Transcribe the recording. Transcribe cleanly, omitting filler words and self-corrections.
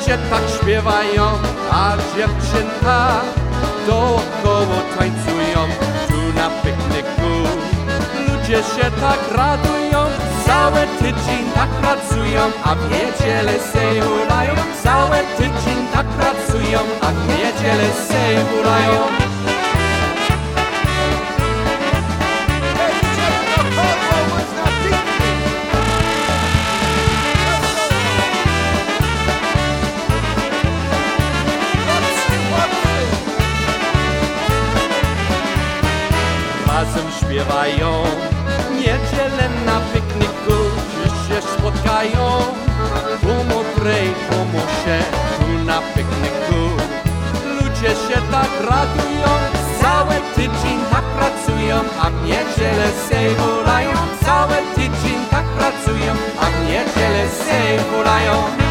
się tak śpiewają, a dziewczynka dookoło tańcują. Tu na pikniku ludzie się tak radują, cały tydzień tak pracują, a w niedzielę se hulają. Cały tydzień tak pracują, a w niedzielę se hulają. Razem śpiewają, niedzielę na pikniku się spotkają. Pomoże się tu na pikniku, ludzie się tak radują, cały tydzień tak pracują, a w niedzielę se hulają. Cały tydzień tak pracują, a w niedzielę se hulają.